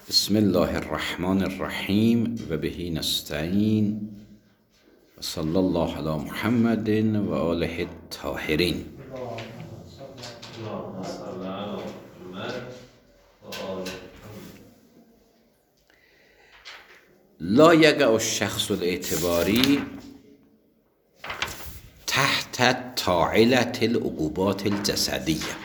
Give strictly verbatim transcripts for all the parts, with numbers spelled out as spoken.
بسم الله الرحمن الرحیم و بهی نستعین و صلی الله علی محمد و آله الطاهرین. لا یقع الشخص الاعتباری تحت طاعنة العقوبات الجسدیه.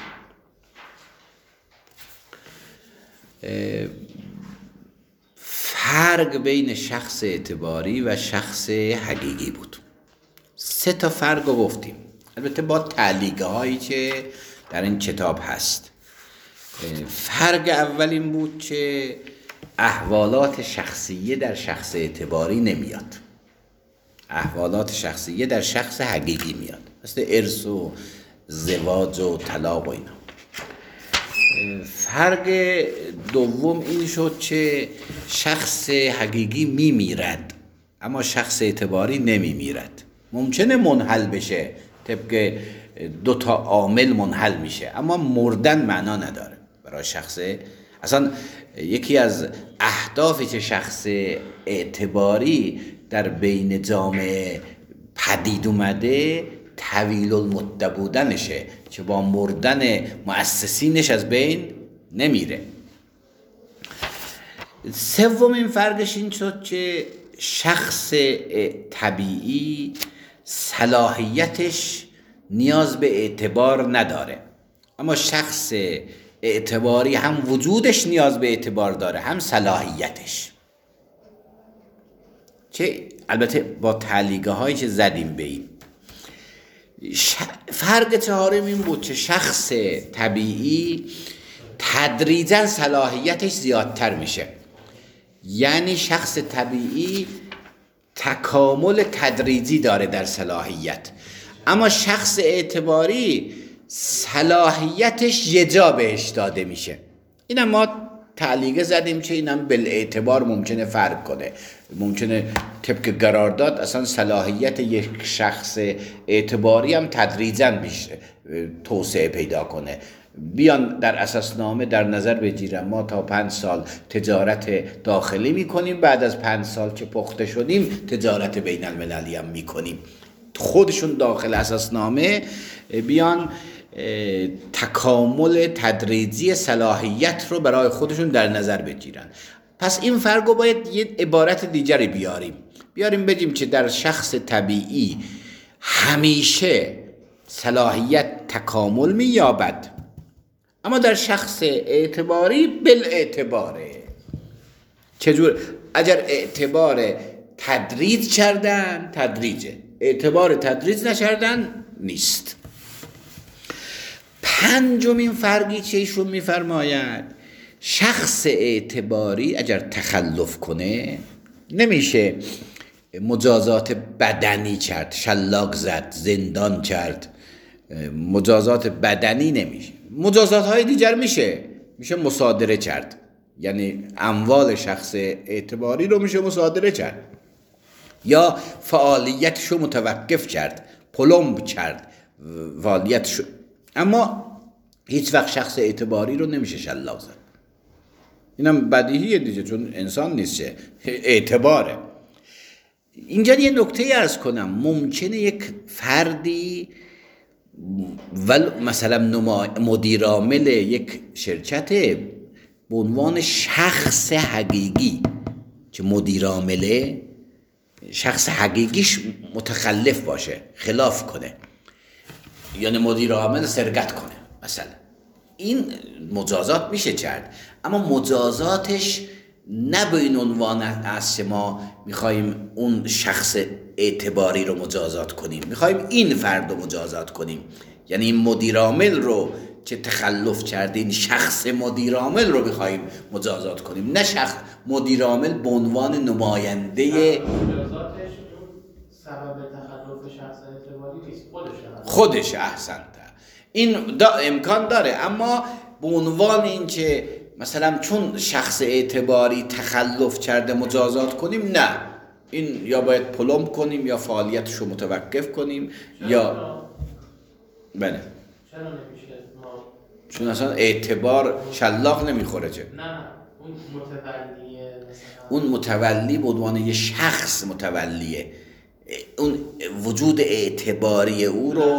فرق بین شخص اعتباری و شخص حقیقی بود. سه تا فرق رو گفتیم، البته با تعلیقه هایی که در این کتاب هست. فرق اول این بود که احوالات شخصیه در شخص اعتباری نمیاد، احوالات شخصیه در شخص حقیقی میاد، مثل ارث و زواج و طلاق و اینا. فرق دوم این شد که شخص حقیقی میمیرد اما شخص اعتباری نمیمیرد. ممکنه منحل بشه، طبق دو تا عامل منحل میشه، اما مردن معنا نداره برای شخص. اصلا یکی از اهدافی که شخص اعتباری در بین جامعه پدید اومده طویل المدت بودنشه که با مردن مؤسسینش از بین نمیره. سومین فرقش این شد که شخص طبیعی صلاحیتش نیاز به اعتبار نداره، اما شخص اعتباری هم وجودش نیاز به اعتبار داره هم صلاحیتش، که البته با تعلیقه هایی که زدیم به این. فرق چهارم این بود که شخص طبیعی تدریجاً صلاحیتش زیادتر میشه، یعنی شخص طبیعی تکامل تدریجی داره در صلاحیت، اما شخص اعتباری صلاحیتش یه جا بهش داده میشه. اینم ما تعلیقه زدیم که اینم بالاعتبار ممکنه فرق کنه، ممکنه طبق قرارداد اصلا صلاحیت یک شخص اعتباری هم تدریجاً میشه توسعه پیدا کنه. بیان در اساسنامه در نظر بگیرن ما تا پنج سال تجارت داخلی میکنیم، بعد از پنج سال که پخته شدیم تجارت بین المللی هم میکنیم. خودشون داخل اساسنامه بیان تکامل تدریجی صلاحیت رو برای خودشون در نظر بگیرن. پس این فرق رو باید یه عبارت دیگری بیاریم بیاریم بگیم که در شخص طبیعی همیشه صلاحیت تکامل مییابد، اما در شخص اعتباری بالاعتباره. چجور؟ اگر اعتبار تدریج کردن تدریجه، اعتبار تدریج نکردن نیست. پنجمین فرقی که ایشون میفرماید، شخص اعتباری اگر تخلف کنه نمیشه مجازات بدنی کرد، شلاق زد، زندان کرد، مجازات بدنی نمیشه. مجازات های دیگر میشه، میشه مصادره کرد، یعنی اموال شخص اعتباری رو میشه مصادره کرد یا فعالیتشو متوقف کرد، پلمب کرد فعالیتشو، اما هیچ وقت شخص اعتباری رو نمیشه شلاق زد. اینم بدیهیه دیگه، چون انسان نیست، اعتباره. اینجا یه نکته عرض کنم، ممکنه یک فردی ول مثلا مدیر عامل یک شرکت به عنوان شخص حقیقی که مدیر عامله، شخص حقیقیش متخلف باشه، خلاف کنه، یعنی مدیر عامل سرقت کنه مثلا، این مجازات میشه کرد، اما مجازاتش نه به این عنوان است ما میخوایم اون شخص اعتباری رو مجازات کنیم، میخوایم این فرد رو مجازات کنیم، یعنی این مدیر عامل رو که تخلف کرده، این شخص مدیر عامل رو میخوایم مجازات کنیم، نه شخص مدیر عامل به عنوان نماینده. مجازاتش سبب تخلف شخص اعتباری نیست، خودشه خودش احسنت، این دا امکان داره، اما به عنوان این که مثلا چون شخص اعتباری تخلف کرده مجازات کنیم، نه، این یا باید پلمب کنیم یا فعالیتش رو متوقف کنیم یا بله. چرا نمیشه ما چون اصلا اعتبار شلاق نمیخوره چه؟ نه اون متولیه مثلا اون متولی به عنوان یه شخص متولیه، اون وجود اعتباری او رو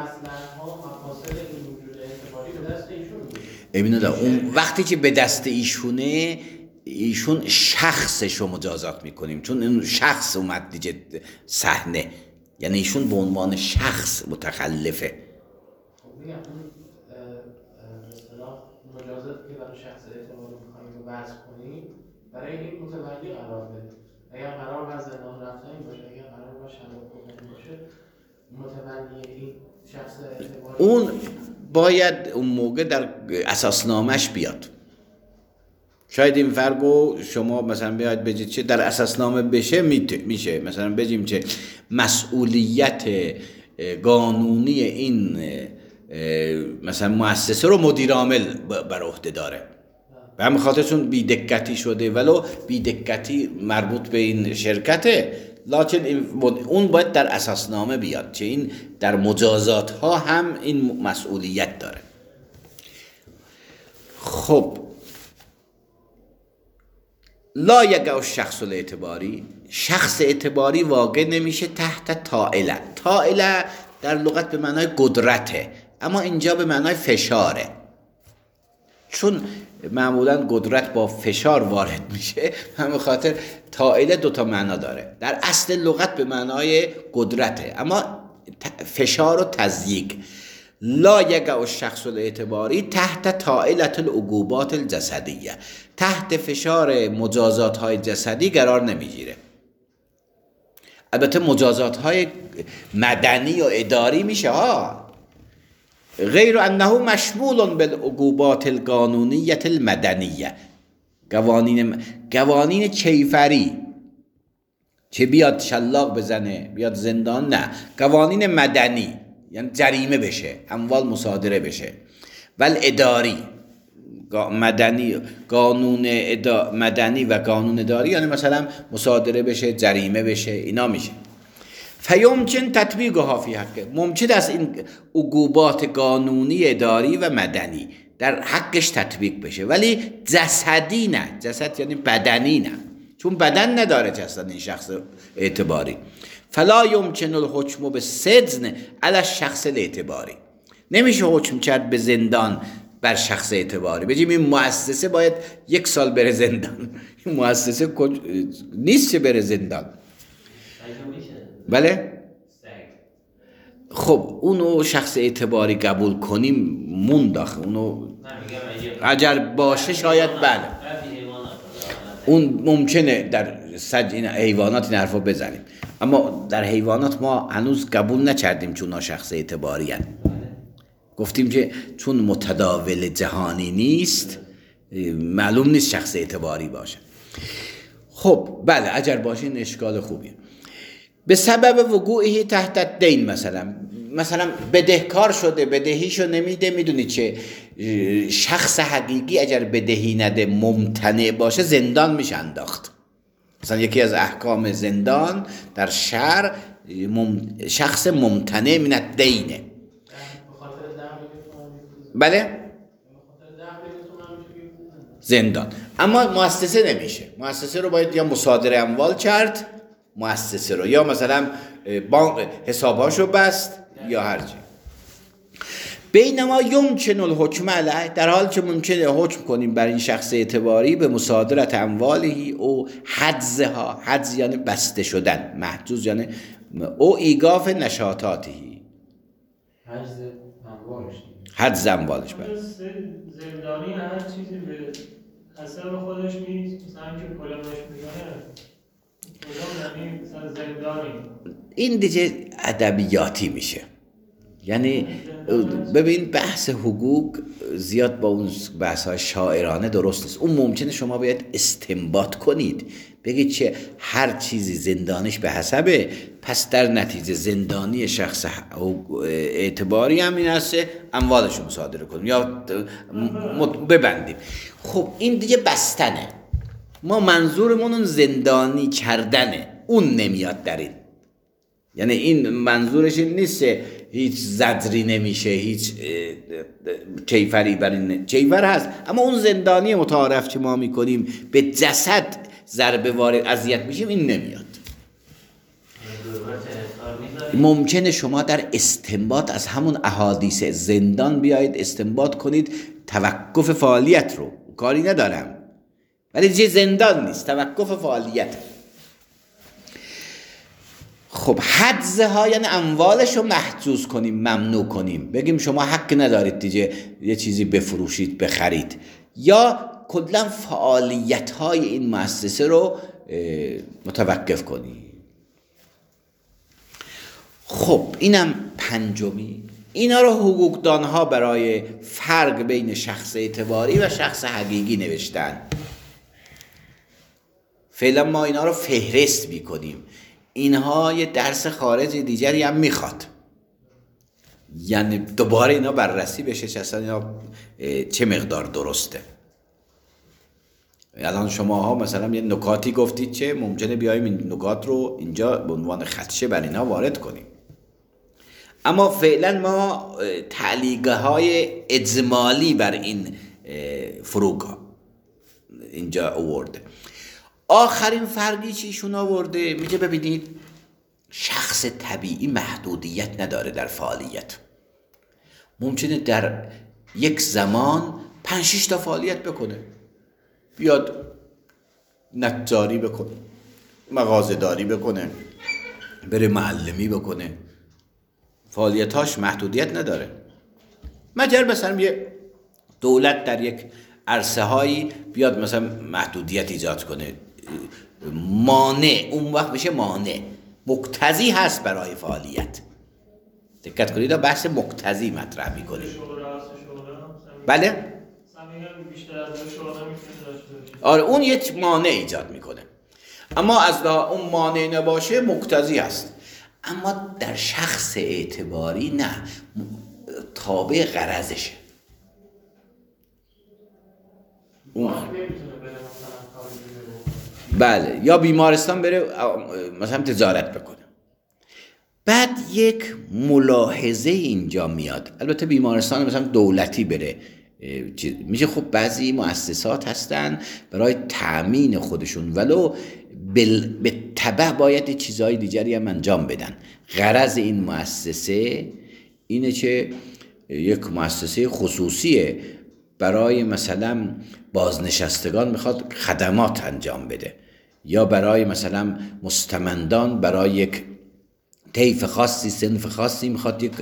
ببینید. اون وقتی که به دست ایشونه، ایشون شخصش رو مجازات میکنیم، چون اون شخص اومد دیگه صحنه، یعنی ایشون به عنوان شخص متخلفه. خب میگم اون به اصطلاح مجازاتی که برای شخص اعتباری میخوایم رو وضع کنیم برای این متولی قرار بدیم. اگر قرار بر زندان رفتن باشه، اگر قرار بر شراب خوردن باشه، متولی این شخص اعتباری اون باید اون موقع در اساسنامش بیاد. شاید این فرقو شما مثلا بیاید بگید چه در اساسنامه بشه میشه، مثلا بگیم چه مسئولیت قانونی این مثلا مؤسسه رو مدیر عامل بر عهده داره، به همین خاطر چون بی‌دقتی شده، ولو بی‌دقتی مربوط به این شرکته، لکن اون باید در اساسنامه بیاد، چه این در مجازات ها هم این مسئولیت داره. خب لا یقع الشخص الاعتباری، شخص اعتباری واقع نمیشه تحت طائله. طائله در لغت به معنای قدرته، اما اینجا به معنای فشاره، چون معمولا قدرت با فشار وارد میشه، همین خاطر طائله دو تا معنا داره. در اصل لغت به معنای قدرته، اما فشار و تضییق. لا یقع الشخص الاعتباری تحت طائله العقوبات الجسدیه، تحت فشار مجازات های جسدی قرار نمیگیره. البته مجازات های مدنی و اداری میشه ها، غیر انه مشمول بالعقوبات القانونیه المدنیه. قوانین قوانین کیفری که بیاد شلاق بزنه بیاد زندان، نه، قوانین مدنی یعنی جریمه بشه، اموال مصادره بشه. ول اداری مدنی، قانون ادا مدنی و قانون اداری یعنی مثلا مصادره بشه، جریمه بشه، اینا میشه. فیمکن تطبیقها فی حقه، ممکن است این عقوبات قانونی اداری و مدنی در حقش تطبیق بشه، ولی جسدی نه. جسد یعنی بدنی نه، چون بدن نداره جسد این شخص اعتباری. فلا یمکن الحکم بالسجن علی الشخص الاعتباری، نمیشه حکم کرد به زندان بر شخص اعتباری، بگیم این مؤسسه باید یک سال بره زندان. این مؤسسه نیست چه بره زندان. بله؟ خب اونو شخص اعتباری قبول کنیم مونداخ، اونو اگر باشه شاید بله، اون ممکنه در سج این حیوانات این حرفا بزنیم، اما در حیوانات ما هنوز قبول نکردیم چون اونا شخص اعتباری هن. گفتیم که چون متداول جهانی نیست معلوم نیست شخص اعتباری باشه. خب بله اگر باشه این اشکال خوبیه. به سبب وقوعی تحت دین، مثلا مثلا بدهکار شده، بدهیشو نمیده، میدونی چه شخص حقیقی اگر بدهی نده ممتنع باشه زندان میشه انداخت. مثلا یکی از احکام زندان در شرع مم... شخص ممتنع من الدینه. بله زندان، اما مؤسسه نمیشه. مؤسسه رو باید یا مصادره اموال کرد مؤسسه رو، یا مثلا بانک حساباشو بست یا هر چی. بینما یمکن الحکم علیه، در حال که ممکنه حکم کنیم بر این شخص اعتباری به مصادرت اموالهی او حجزها، حجز یعنی بسته شدن، محجوز یعنی او ایقاف نشاطاتی، حجز اموالش حجز اموالش. بله زندانی هر چیزی به حساب خودش نیست، مثلا که کلامش میزنه کلام یعنی مثلا زندانی، این دیگه ادبیاتی میشه. یعنی ببین بحث حقوق زیاد با اون بحث های شاعرانه درست نیست. اون ممکنه شما باید استنباط کنید بگید چه هر چیزی زندانیش به حسبه، پس در نتیجه زندانی شخص اعتباری هم این هست اموالش رو مصادره کنیم یا ببندیم. خب این دیگه بستنه، ما منظورمون اون زندانی کردنه، اون نمیاد در این. یعنی این منظورش این نیست هیچ زجری نمیشه، هیچ کیفری بر این کیفر هست، اما اون زندانی متعارف که ما میکنیم به جسد ضربه وارد اذیت میشیم این نمیاد. ممکنه شما در استنباط از همون احادیث زندان بیایید استنباط کنید توقف فعالیت رو، کاری ندارم، ولی دیگه زندان نیست، توقف فعالیت. خب حجزه ها یعنی اموالش رو محجوز کنیم، ممنوع کنیم، بگیم شما حق ندارید دیگه یه چیزی بفروشید بخرید، یا کلا فعالیت های این مؤسسه رو متوقف کنیم. خب اینم پنجمی. اینا رو حقوقدان ها برای فرق بین شخص اعتباری و شخص حقیقی نوشتن. فعلا ما اینا رو فهرست میکنیم. اینها یه درس خارج دیگری هم میخواد، یعنی دوباره اینا بررسی بشه چه اصلا اینا چه مقدار درسته. الان شما ها مثلا یه نکاتی گفتید چه ممکنه بیایم این نکات رو اینجا به عنوان خدشه بر اینا وارد کنیم، اما فعلا ما تعلیقه های اجمالی بر این فروغ اینجا آورده. آخرین فرقی چیشون آورده میگه ببینید شخص طبیعی محدودیت نداره در فعالیت، ممکنه در یک زمان پنج شش تا فعالیت بکنه، بیاد نجاری بکنه، مغازه‌داری بکنه، بره معلمی بکنه، فعالیتاش محدودیت نداره. مگر مثلا یه دولت در یک عرصه هایی بیاد مثلا محدودیت ایجاد کنه، مانع، اون وقت میشه مانع، مقتضی هست برای فعالیت. دقت کنید بحث مقتضی مطرح میکنیم. بله؟ آره اون یک مانع ایجاد میکنه، اما از اون مانع نباشه مقتضی هست. اما در شخص اعتباری نه، تابع غرضشه. اون بله، یا بیمارستان بره مثلا تجارت بکنه. بعد یک ملاحظه اینجا میاد، البته بیمارستان مثلا دولتی بره میشه، خب بعضی مؤسسات هستن برای تأمین خودشون ولو به تبع باید چیزهای دیگری هم انجام بدن. غرض این مؤسسه اینه که یک مؤسسه خصوصیه، برای مثلا بازنشستگان میخواد خدمات انجام بده، یا برای مثلا مستمندان برای یک طیف خاصی صنف خاصی میخواد یک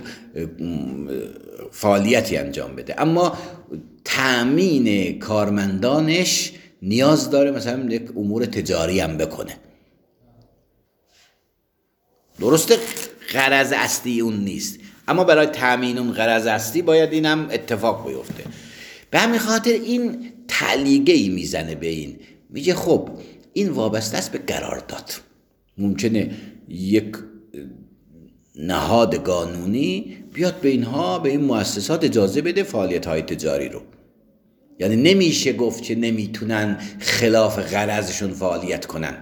فعالیتی انجام بده، اما تأمین کارمندانش نیاز داره مثلا یک امور تجاری هم بکنه. درسته غرض اصلی اون نیست، اما برای تأمین اون غرض اصلی باید این هم اتفاق بیفته. به همین خاطر این تعلیقه‌ای میزنه به این، میگه خب این وابسته است به قرارداد. ممکنه یک نهاد قانونی بیاد به اینها، به این مؤسسات اجازه بده فعالیت‌های تجاری رو، یعنی نمیشه گفت که نمیتونن خلاف غرضشون فعالیت کنن.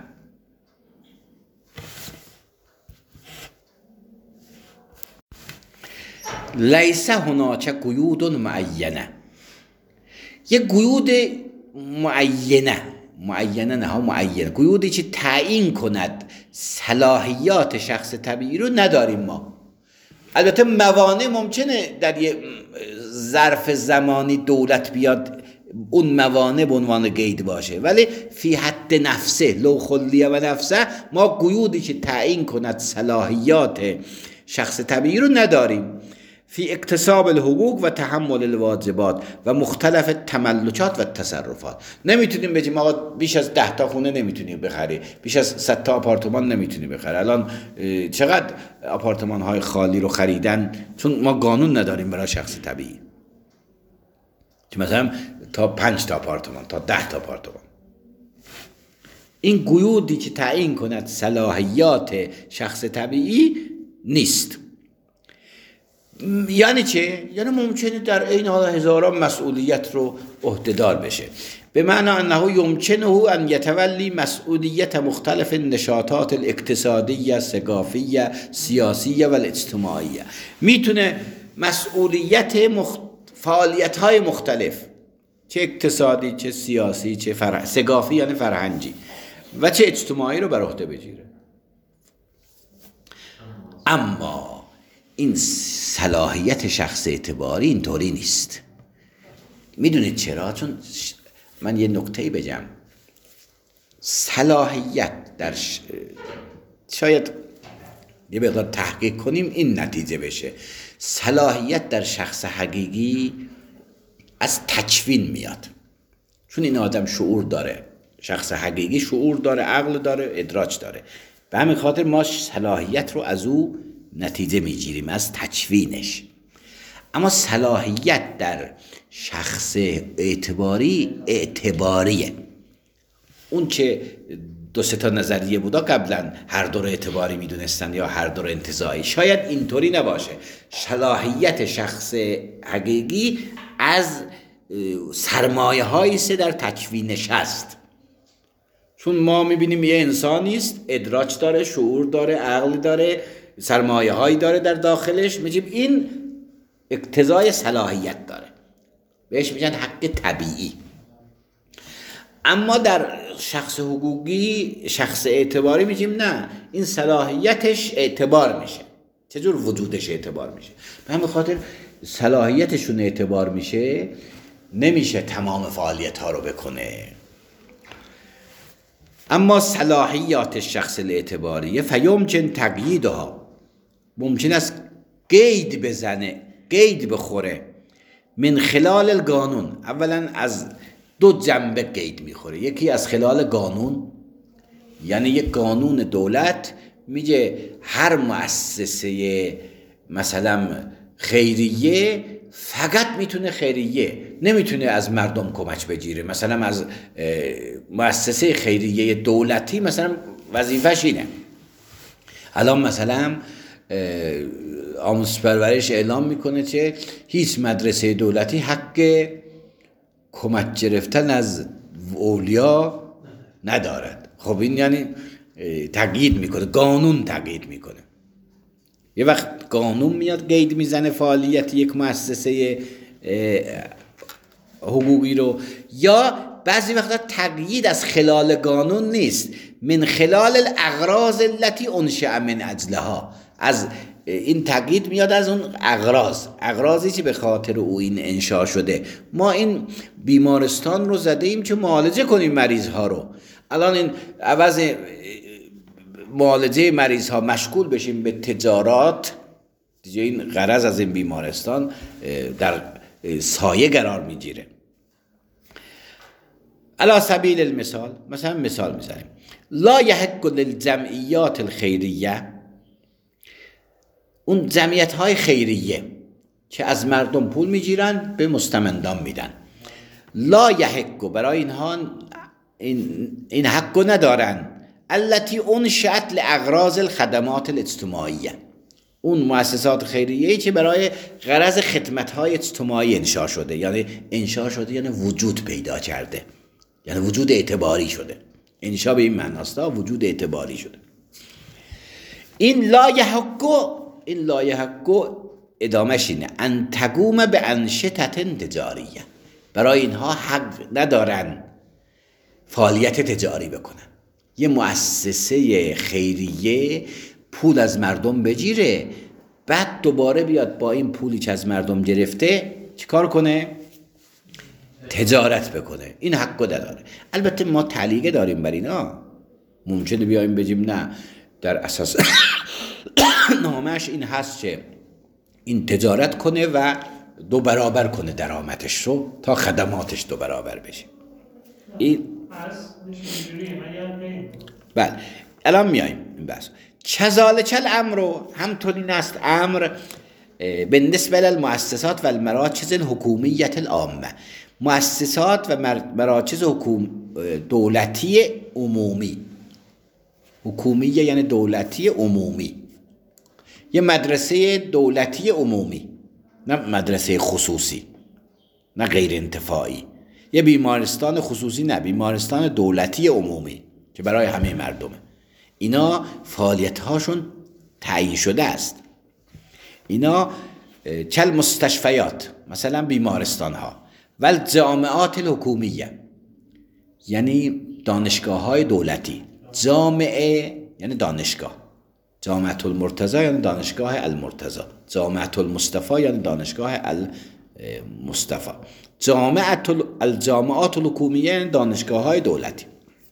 لیس هناک قیود معینه، یه قیود معینه معینه نه معینه قیودی که تعیین کند صلاحیات شخص طبیعی رو نداریم ما. البته موانع ممکنه در یه ظرف زمانی دولت بیاد اون موانع به عنوان قید باشه، ولی فی حد نفسه لو خلیه و نفسه ما قیودی که تعیین کند صلاحیات شخص طبیعی رو نداریم. فی اکتساب الحقوق و تحمل الواجبات و مختلف تملکات و تصرفات. نمیتونیم بگیم آقا بیش از ده تا خونه نمیتونی بخری، بیش از صد تا آپارتمان نمیتونی بخری. الان چقدر آپارتمان های خالی رو خریدن، چون ما قانون نداریم برای شخص طبیعی که مثلا تا پنج تا آپارتمان تا ده تا آپارتمان. این قیودی که تعیین کند صلاحیات شخص طبیعی نیست. یعنی چه؟ یعنی ممکنه در این حال هزاران مسئولیت رو عهده‌دار بشه. به معنی انه یمکنه ان یتولی مسئولیت مختلف نشاطات الاقتصادیه، ثقافیه، سیاسیه و اجتماعیه. میتونه مسئولیت مخ... فعالیت های مختلف، چه اقتصادی، چه سیاسی، چه فرع... ثقافی یعنی فرهنگی و چه اجتماعی رو بر عهده بگیره. اما این صلاحیت شخص اعتباری اینطوری نیست. میدونید چرا؟ چون من یه نکته‌ای بگم. صلاحیت در ش... شاید یه مقدار تحقیق کنیم این نتیجه بشه. صلاحیت در شخص حقیقی از تکوین میاد، چون این آدم شعور داره، شخص حقیقی شعور داره، عقل داره، ادراک داره. به همین خاطر ما صلاحیت رو از او نتیجه میگیریم، از تکوینش. اما صلاحیت در شخص اعتباری اعتباریه. اون که دو سه تا نظریه بودا قبلا هر دو رو اعتباری میدونستن یا هر دو رو انتزاعی، شاید اینطوری نباشه. صلاحیت شخص حقیقی از سرمایه هایی است در تکوینش هست. چون ما میبینیم یه انسانی است، ادراک داره، شعور داره، عقل داره، سرمایه هایی داره در داخلش، میگیم این اقتضای صلاحیت داره، بهش میگن حق طبیعی. اما در شخص حقوقی، شخص اعتباری، میگیم نه، این صلاحیتش اعتبار میشه. چجور وجودش اعتبار میشه؟ به همین خاطر صلاحیتشون اعتبار میشه، نمیشه تمام فعالیت ها رو بکنه. اما صلاحیات شخص الاعتباریه فیمکن تقییدها، ممکن است قید بزنه، قید بخوره، من خلال القانون. اولا از دو جنبه قید میخوره. یکی از خلال قانون، یعنی یک قانون دولت میگه هر مؤسسه مثلا خیریه فقط میتونه خیریه، نمیتونه از مردم کمک بگیره. مثلا از مؤسسه خیریه دولتی مثلا وظیفش اینه. الان مثلا آموزش پرورش اعلام میکنه که هیچ مدرسه دولتی حق کمک گرفتن از اولیا ندارد. خب این یعنی تقیید میکنه، قانون تقیید میکنه. یه وقت قانون میاد قید میزنه فعالیت یک مؤسسه حقوقی رو، یا بعضی وقتا تقیید از خلال قانون نیست، من خلال الاغراض التي انشأ من اجلها. از این تقیید میاد از اون اغراض، اغراضی که به خاطر او این انشا شده. ما این بیمارستان رو زده ایم که معالجه کنیم مریض ها رو. الان این عوض معالجه مریض ها مشغول بشیم به تجارات، دیگه این غرض از این بیمارستان در سایه قرار میگیره. علی سبیل المثال، مثلا مثال میزنیم، لا یحق للجمعیات الخیریه، اون جمعیت های خیریه که از مردم پول میگیرن به مستمندان میدن، لا یحق، برای اینها این, این حقو ندارن، التي انشأت لاغراض الخدمات الاجتماعیه، اون مؤسسات خیریه‌ای که برای غرض خدمت‌های اجتماعی انشا شده. یعنی انشا شده یعنی وجود پیدا کرده، یعنی وجود اعتباری شده. انشا به این معناست، وجود اعتباری شده. این لا یحق، این لا یحق ادامهش اینه، ان تقوم به انشطه تجاریه، برای اینها حق ندارن فعالیت تجاری بکنن. یه مؤسسه خیریه پول از مردم بگیره، بعد دوباره بیاد با این پولی که از مردم گرفته چیکار کنه؟ تجارت بکنه. این حقو نداره. البته ما تعلیقه داریم بر اینا. ممکنه بیایم بگیم نه، در اساس نامش این هست که این تجارت کنه و دو برابر کنه درآمدش رو تا خدماتش دو برابر بشه. این بله. الان میایم این بحث. کذالک الامر، همطور این است امر بالنسبه للمؤسسات و المراکز الحکومیت العامه، مؤسسات و مراکز حکوم دولتی عمومی. حکومیه یعنی دولتی عمومی، یه مدرسه دولتی عمومی، نه مدرسه خصوصی، نه غیر انتفاعی. یه بیمارستان خصوصی نه، بیمارستان دولتی عمومی که برای همه مردمه. اینا فعالیت هاشون تعیین شده است. اینا چل مستشفیات، مثلا بیمارستان ها و جامعات الحکومیه، یعنی دانشگاه های دولتی. جامعه یعنی دانشگاه، جامعه المرتضی یعنی دانشگاه المرتضی، جامعه المصطفی یعنی دانشگاه المصطفی، جامعه الجامعات الحکومیه یعنی دانشگاه های دولتی.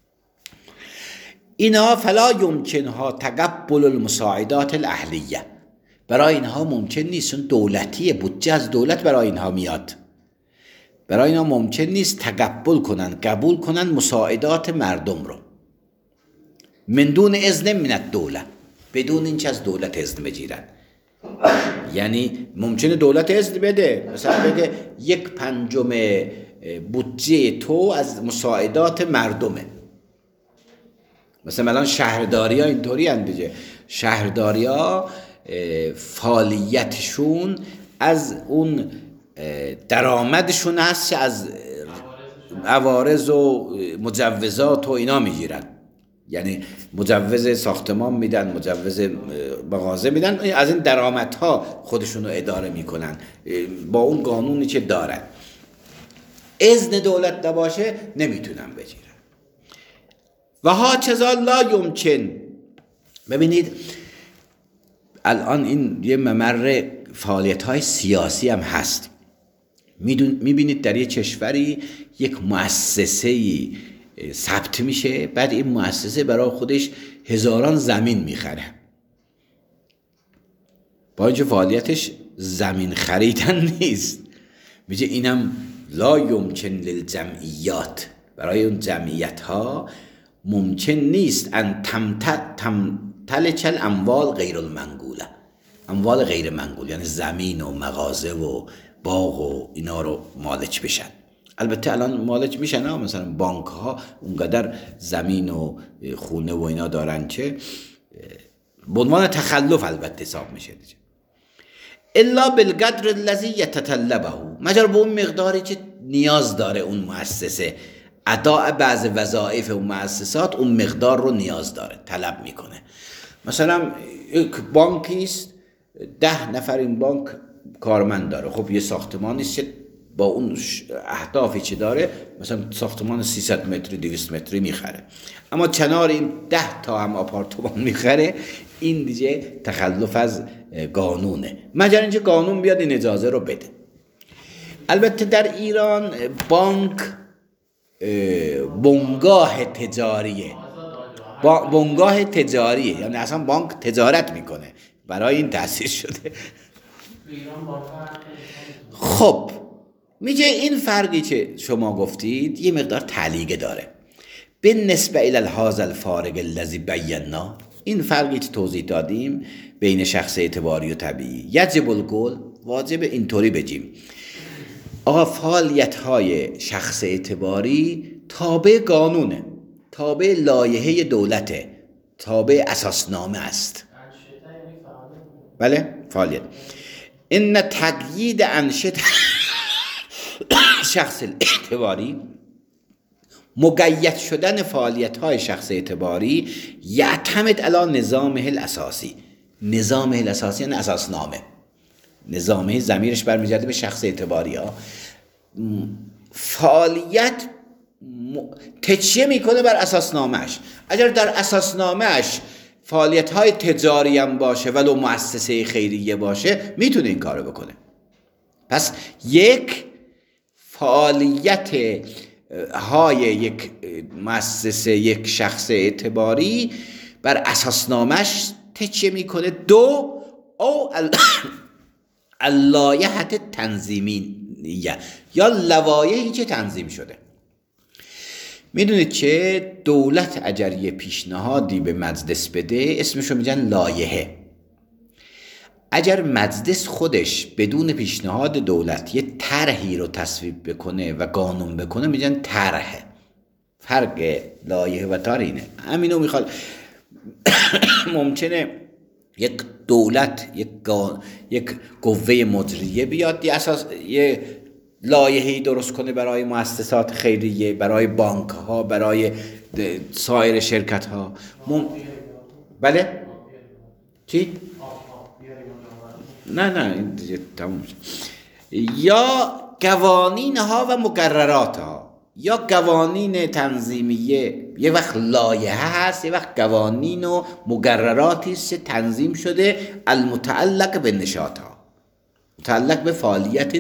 اینا فلا یمکنها تقبل المساعدات الاهلیه، برای اینها ممکن نیست، چون دولتیه، بودجه از دولت برای اینها میاد، برای اینها ممکن نیست تقبل کنن، قبول کنن مساعدات مردم رو من دون اذن من الدوله، بدون اینکه از دولت اذن بگیرن. یعنی ممکنه دولت اذن بده، مثلا بگه یک پنجم بودجه تو از مساعدات مردمه. مثلا الان شهرداری ها اینطوری هستند دیگه، شهرداری ها فعالیتشون از اون درآمدشون هست، از عوارض و مجوزات و اینا میگیرن. یعنی مجوز ساختمان میدن، مجوز مغازه میدن، از این درآمدها خودشون رو اداره میکنن با اون قانونی که دارن. اذن دولت نباشه نمیتونن بگیرن. و ها چزا لا یمکن. ببینید الان این یه ممر فعالیت های سیاسی هم هست. میبینید در یه کشوری یک مؤسسه‌ای ثبت میشه، بعد این مؤسسه برای خودش هزاران زمین میخره، با اینکه فعالیتش زمین خریدن نیست. میگه اینم لا یمکن للجمعیات، برای اون جمعیت ها ممکن نیست ان تمتلک الاموال غیر المنقوله، اموال غیر منقول یعنی زمین و مغازه و باغ و اینا رو مالک بشن. البته الان مالک میشن ها، مثلا بانک ها اونقدر زمین و خونه و اینا دارن که به عنوان تخلف البته حساب میشه دیگه. الا بالقدر الذی یتطلبه، مگر به اون مقداری که نیاز داره اون مؤسسه، اداء بعض وظایف اون مؤسسات اون مقدار رو نیاز داره، طلب میکنه. مثلا یک بانکی است، ده نفر این بانک کارمند داره، خب یه ساختمانی است با اون اهدافی که داره، مثلا ساختمان سیصد متری دویست متری میخره، اما کنار این ده تا هم آپارتمان میخره، این دیگه تخلف از قانونه، مگر اینکه قانون بیاد این اجازه رو بده. البته در ایران بانک بنگاه تجاریه، بنگاه تجاریه، یعنی اصلا بانک تجارت میکنه، برای این تأسیس شده. خب میگه این فرقی که شما گفتید یه مقدار تعلیق داره بالنسبه الی هذا الفارق الذی بینا، این فرقی که توضیح دادیم بین شخص اعتباری و طبیعی. یجب القول، واجب اینطوری بگیم آقا فعالیت های شخص اعتباری تابع قانونه، تابع لایحه دولته، تابع اساسنامه است. بله فعالیت. ان تقیید انشطه شخص اعتباری، مقید شدن فعالیت های شخص اعتباری، یعتمد علی نظامه الاساسی، نظامه الاساسی یعنی اساسنامه، نظامه ضمیرش برمیگرده به شخص اعتباری ها. فعالیت تکیه میکنه بر اساسنامهش. اگر در اساسنامهش فعالیت های تجاری هم باشه ولو مؤسسه خیریه باشه، میتونه این کارو بکنه. پس یک فعالیت های یک مؤسسه، یک شخص اعتباری بر اساسنامهش تکیه میکنه. دو او اللایحه تنظیمیه، یا لوایحی که تنظیم شده. میدونید که دولت اگر یه پیشنهادی به مجلس بده اسمشو میگن لایحه. اگر مجلس خودش بدون پیشنهاد دولت یه طرحی رو تصویب بکنه و قانون بکنه میگن طرح. فرق لایحه و طرح اینه. همینو میخواد ممکنه یک دولت یک گا... یک قوه مجریه بیاد یه اساس یه لایحه‌ای درست کنه برای مؤسسات خیریه، برای بانک ها، برای سایر شرکت ها. مم... بله؟ چی؟ نه نه این دیگه تموم شد. یا قوانین ها و مقررات ها، یا قوانین تنظیمیه، یه وقت لایحه هست، یه وقت قوانین و مقرراتی است تنظیم شده المتعلق به نشاط ها، متعلق به فعالیت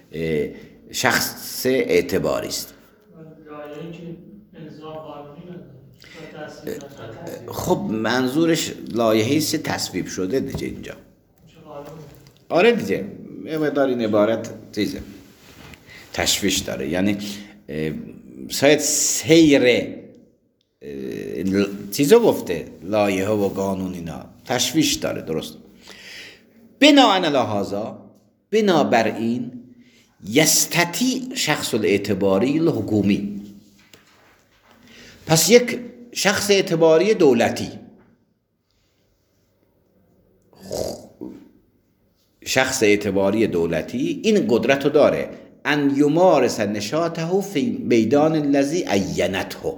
شخص اعتباری است. خب منظورش لایحه‌ای است تصویب شده دیگه اینجا. آره دیگه یه مقدار این عبارت چیزه تشویش داره، یعنی شاید سیر چیزو گفته لایحه و قانون اینا تشویش داره. درست. بناء علی هذا، بنابراین یستطیع شخص الاعتباری الحکومی، پس یک شخص اعتباری دولتی، شخص اعتباری دولتی این قدرت رو داره ان یمارس نشاطه فی میدان الذی عینته،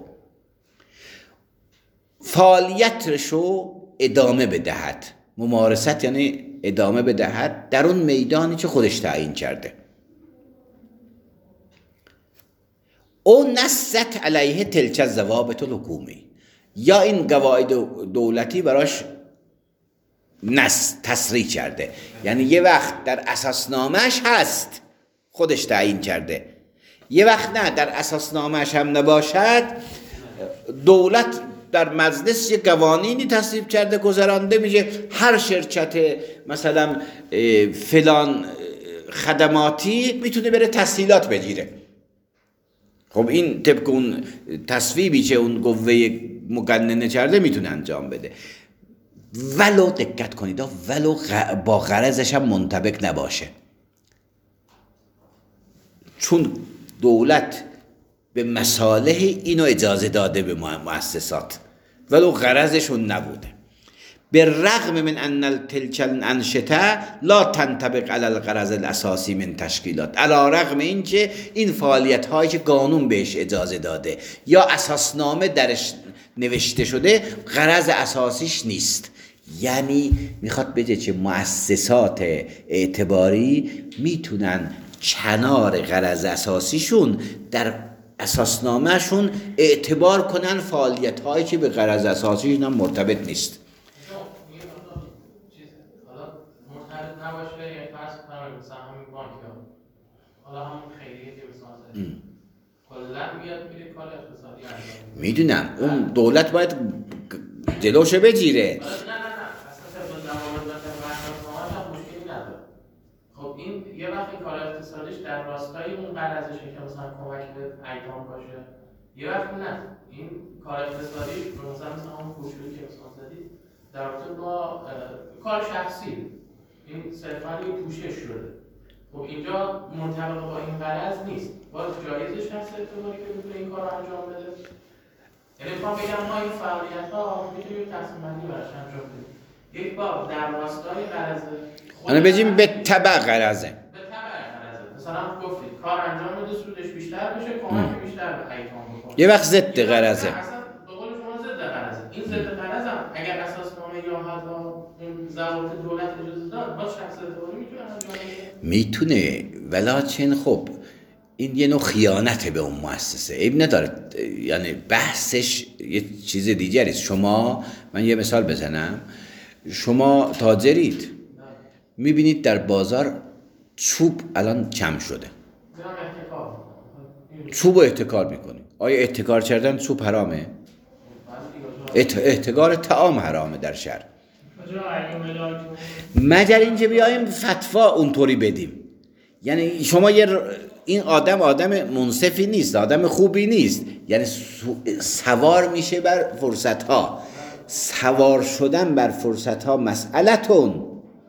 فعالیتشو ادامه بدهد. ممارست یعنی ادامه بدهد در اون میدانی که خودش تعیین کرده. او نصت علیه تلک الضوابط الحکومی، یا این قواعد دولتی براش نص تصریح کرده، یعنی یه وقت در اساسنامه‌اش هست خودش تعیین کرده، یه وقت نه در اساسنامه‌اش هم نباشد، دولت در مجلس یه قوانینی تصویب کرده گذرانده میشه، هر شرکت مثلا فلان خدماتی میتونه بره تسهیلات بگیره. خب این طبق اون تصویبی که اون قوه مقننه کرده میتونه انجام بده، ولو دقت کنید ولو با غرضش هم منطبق نباشه، چون دولت به مصالح اینو اجازه داده به مؤسسات ولو غرضشون نبوده. بالرغم من ان تلک الانشطه لا تنطبق علی الغرض الاساسی من تشکیلات، علی رغم این که این فعالیت هایی که قانون بهش اجازه داده یا اساسنامه درش نوشته شده غرض اساسیش نیست. یعنی میخواد بگه که مؤسسات اعتباری میتونن کنار غرض اساسیشون در اساسنامهشون اعتبار کنن فعالیت هایی که به غرض اساسیشون هم مرتبط نیست. میدونم اون دولت باید جلوشه بگیره. نه نه نه اصلا خب این یه وقتی کار اقتصادیش در راستای اون قرضشه که مثلا کمک به ایتام باشه، یه وقت نه این کار اقتصادی مثلا مثلا اون پوشویی که مثلا زدید در رابطه با کار شخصی این صرفا یه پوشش شده. خب اینجا منطبق با این غرض نیست، باز جایزش هست اعتباری که میتونه این کار رو انجام بده. یعنی میخوام بگم ما این فعالیت ها میتونیم تصمیم بندی براش انجام بدیم، یک بار در راستای غرض انا بگیم به تبع غرضه، به تبع غرضه، مثلا گفتید کار انجام بده سودش بیشتر بشه، کمک بیشتر به ایتام بکنه، یه وقت ضد غرضه. اصلا به قول شما ضد غرضه. این ضد غرض هم اگر اساسنامه یا حتی اون ضوابط دولت اجازه داد با شخص اعتباری میتونه انجام بده، میتونه، ولیکن خب این یه نوع خیانته به اون مؤسسه، عیب نداره. یعنی بحثش یه چیز دیگری است. شما من یه مثال بزنم، شما تاجرید میبینید در بازار چوب الان کم شده، چوب رو احتکار میکنید. آیا احتکار کردن چوب حرامه؟ احتکار طعام حرامه در شرع، مگر اینکه بیایم فتوا اونطوری بدیم. یعنی شما یه این آدم آدم منصفی نیست، آدم خوبی نیست، یعنی سوار میشه بر فرصت ها. سوار شدن بر فرصت ها مسئلتون،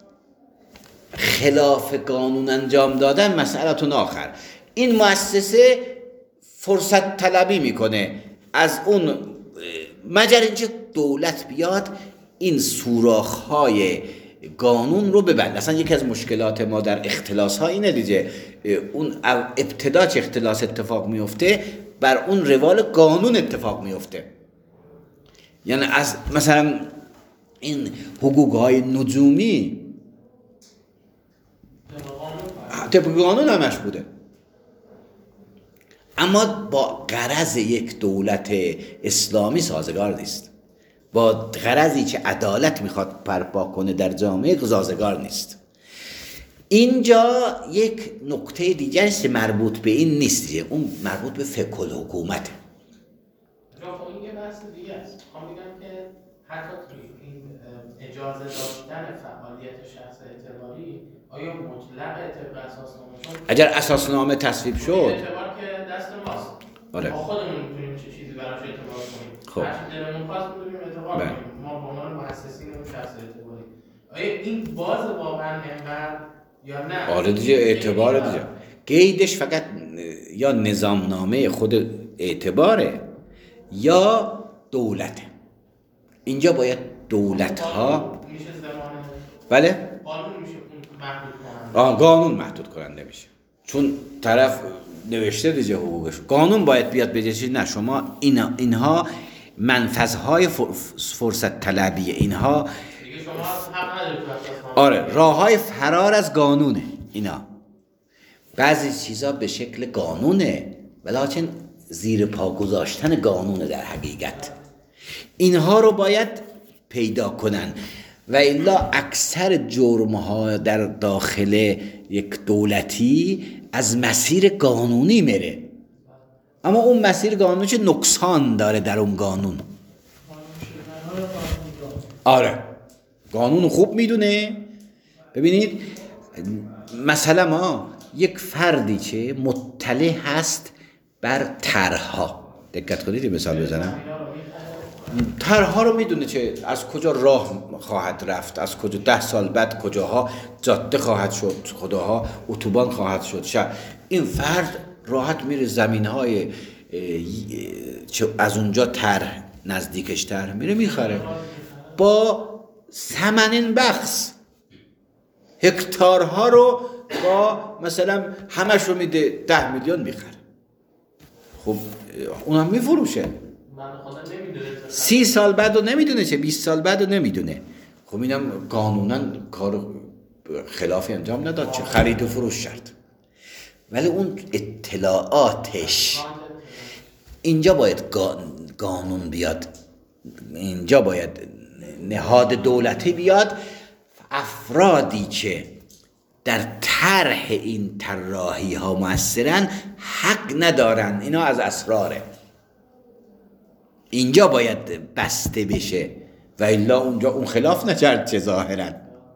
خلاف قانون انجام دادن مسئلتون آخر. این مؤسسه فرصت طلبی میکنه از اون، مگر اینکه دولت بیاد این سوراخ های قانون رو ببند. اصلا یکی از مشکلات ما در اختلاس ها اینه دیگه، اون ابتدا چه اختلاس اتفاق میفته بر اون روال قانون اتفاق میفته. یعنی از مثلا این حقوق های نجومی طبق قانون همش بوده، اما با غرض یک دولت اسلامی سازگار نیست، با غرضی که عدالت میخواد برپا کنه در جامعه سازگار نیست. اینجا یک نکته دیگر است مربوط به این نیست دیگه، اون مربوط به فقه الحکومت. خب این یه بحث دیگه است. میخوام بگم که حتی این اجازه داشتن فعالیت شخص اعتباری آیا مطلق طبق اساسنامه؟ اگر اساسنامه تصویب شد اعتبار که دست ماست، آره. ما خودمون میتونیم چه چیزی براش اعتبار کنیم. خب هر چی دلمون خواست میتونیم اعتبار کنیم. ما به عنوان مؤسسین اون شخص اعتباری آیا این باز واقعا انقدر یا نه؟ آره دیگه، اعتبار دیگه. قیدش فقط یا نظامنامه خود اعتباره یا دولته. اینجا باید دولت ها میشه زمانه بله قانون میشه محدود کننده. آه قانون محدود کننده میشه، چون طرف نوشته دیگه حقوقش. قانون باید بیاد بگه چی؟ نه شما اینا اینها منفذهای فرصت طلبی، اینها دیگه شما حق ندارید تو اساسنامه. آره راههای فرار از قانونه. اینا بعضی چیزا به شکل قانونه ولیکن زیر پا گذاشتن قانونه در حقیقت. اینها رو باید پیدا کنن و الا اکثر جرم‌ها در داخل یک دولتی از مسیر قانونی میره، اما اون مسیر قانونی چه نقصان داره در اون قانون. آره قانون خوب میدونه. ببینید مثلا ما یک فردی که مطلع هست بر طرح‌ها، دقت کنید مثال بزنم، طرح‌ها رو میدونه که از کجا راه خواهد رفت، از کجا ده سال بعد کجاها جاده خواهد شد، کجاها اتوبان خواهد شد. شا این فرد راحت میره زمین‌های از اونجا طرح نزدیکش طرح میره میخره با ثمن بخس. هکتارها رو با مثلا همش رو میده ده میلیون میخره. خب اونم میفروشه. سی سال بعد رو نمیدونه چه، بیست سال بعد رو نمیدونه. خب اینم قانونا کار خلافی انجام نداد، چه خرید و فروش شد. ولی اون اطلاعاتش اینجا باید قانون بیاد، اینجا باید نهاد دولتی بیاد. افرادی که در طرح این طراحی ها مؤثرن حق ندارن، اینا از اسراره. اینجا باید بسته بشه و الا اونجا اون خلاف نکرد چه ظاهرا.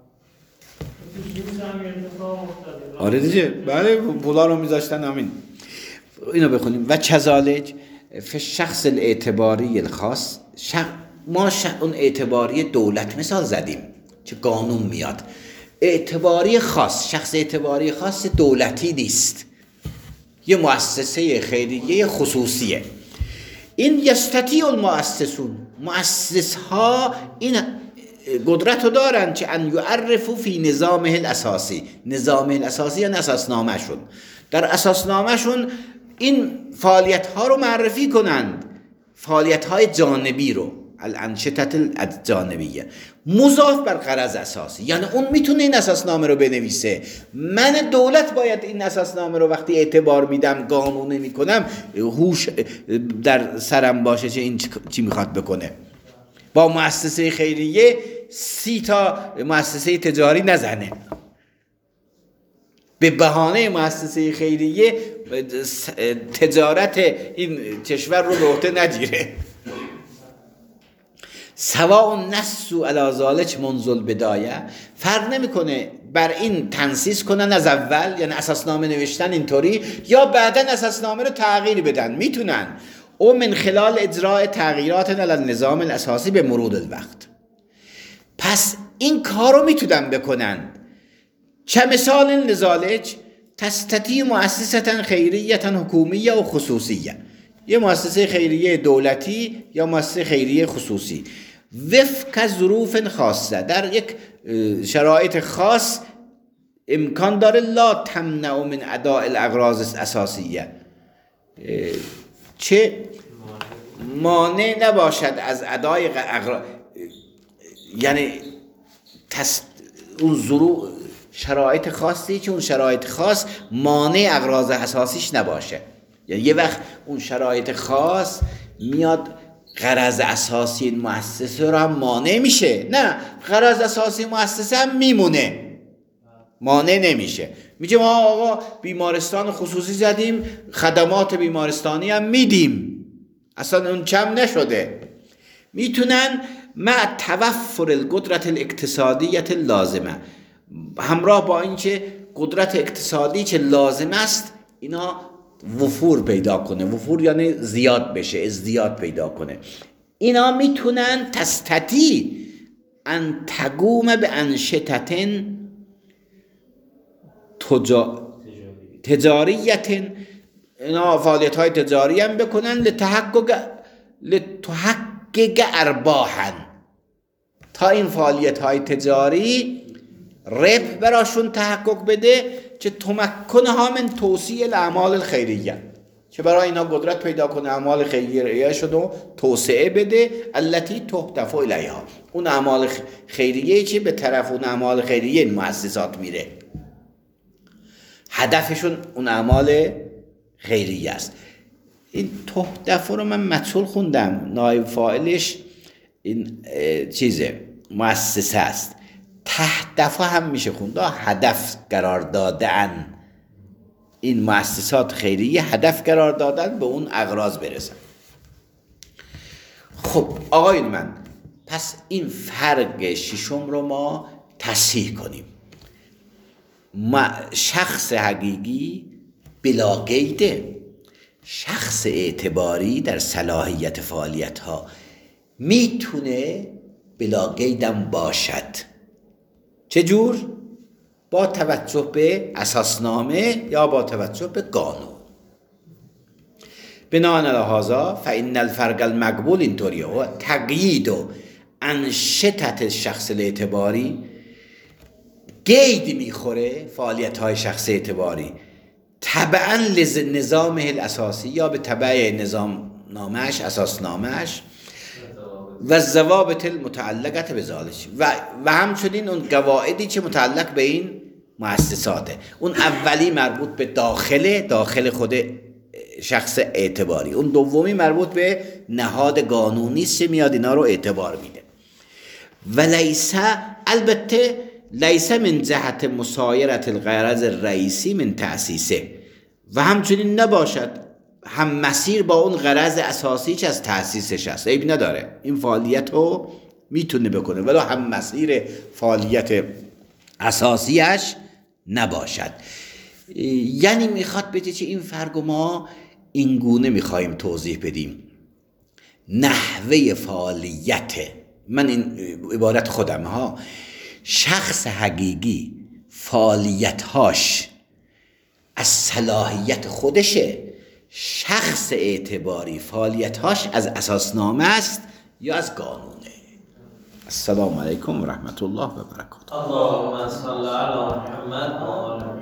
آره دیگه، بله پولا رو میذاشتن. همین اینو بخونیم. و کذالک فی شخص الاعتباری الخاص، ما اون اعتباری دولت مثال زدیم که قانون میاد. اعتباری خاص، شخص اعتباری خاص دولتی نیست، یه مؤسسه خیریه خصوصیه. این یستطیع المؤسسون، مؤسس ها این قدرت رو دارن که ان یعرفوا فی نظامه الاساسی، نظام الاساسی یا اساسنامه شون، در اساسنامه شون این فعالیت ها رو معرفی کنند، فعالیت های جانبی رو، الانشطه الجانبیه مضاف بر غرض اساسی. یعنی اون میتونه این اساسنامه رو بنویسه، من دولت باید این اساسنامه رو وقتی اعتبار میدم قانونی میکنم هوش در سرم باشه چه این چی میخواد بکنه. با مؤسسه خیریه سی تا مؤسسه تجاری نزنه، به بهانه مؤسسه خیریه تجارت این کشور رو به عهده نگیره. سواء نسو علی ذلک منذ البدایه، فرق نمیکنه بر این تنصیص کنن از اول، یعنی اساسنامه نوشتن اینطوری، یا بعدن اساسنامه رو تغییر بدن، میتونن. او من خلال اجراء تغییرات علی النظام الاساسی به مرور الوقت. پس این کارو میتونن بکنن. چه مثال لذالک تستطیع مؤسسه خیریه حکومیه و خصوصیه، یه مؤسسه خیریه دولتی یا مؤسسه خیریه خصوصی، وفق ظروف خاصه، در یک شرایط خاص امکان داره لا تمنع من اداء الاغراض اساسیه، چه مانع نباشد از ادای اغراض، یعنی تس... اون ظروف شرایط خاصی که اون شرایط خاص مانع اغراض اساسیش نباشه. یعنی یه وقت اون شرایط خاص میاد غرض اساسی این مؤسسه رو هم مانع میشه، نه غرض اساسی مؤسسه هم میمونه، مانع نمیشه. میگه ما آقا بیمارستان خصوصی زدیم، خدمات بیمارستانی هم میدیم، اصلا اون کم نشده. میتونن مع توفر القدرت الاقتصادیت لازمه، همراه با اینکه قدرت اقتصادی که لازم است اینا وفور پیدا کنه، وفور یعنی زیاد بشه، ازدیاد پیدا کنه. اینا میتونن تستطیع ان تقوم به انشطتن تجا... تجاریت، اینا فعالیت های تجاری هم بکنن لتحقق لتحقق ارباحا، تا این فعالیت های تجاری ربح براشون تحقق بده که تمکنها من توسیع الاعمال الخیریه، که برای اینا قدرت پیدا کنه اعمال خیریه شده توسعه بده، التي تهدف الیها، اون اعمال خیریه که به طرف اون اعمال خیریه این مؤسسات میره، هدفشون اون اعمال خیریه است. این تهدف رو من مجهول خوندم، نایب فاعلش این چیزه مؤسسه است. تهدف هم میشه خوند، هدف قرار دادن، این مؤسسات خیریه هدف قرار دادن به اون اغراض برسن. خب آقایون من، پس این فرق ششم رو ما تصحیح کنیم. شخص حقیقی بلا قیده، شخص اعتباری در صلاحیت فعالیت ها میتونه بلا قیدم باشد. چجور؟ با توجه به اساسنامه یا با توجه به قانون. بناء علی هذا فإن الفرق المقبول اینطوریه و تقیید و انشطت شخص اعتباری، قید میخوره فعالیت های شخص اعتباری تبعا لنظامه الاساسی، یا به تبع نظام نامش، اساس نامش، و ضوابط المتعلقه به ذالک، و و همچنین اون قواعدی که متعلق به این مؤسساته. اون اولی مربوط به داخل داخل خود شخص اعتباری، اون دومی مربوط به نهاد قانونی است که میاد اینا رو اعتبار میده. و لیس، البته لیس من جهت مسایرت الغرض الرئیسی من تأسیسه، و همچنین نباشد هم مسیر با اون غرض اساسی که از تأسیسش هست، عیب نداره این فعالیت رو میتونه بکنه، ولی هم مسیر فعالیت اساسیش نباشد. یعنی میخواد بگه که این فرق ما این گونه میخوایم توضیح بدیم. نحوه فعالیت، من این عبارت خودم ها، شخص حقیقی فعالیتهاش از صلاحیت خودشه، شخص اعتباری فعالیتهاش از اساسنامه است یا از قانونه. السلام علیکم و رحمت الله و برکاته. اللهم صل علی محمد و آل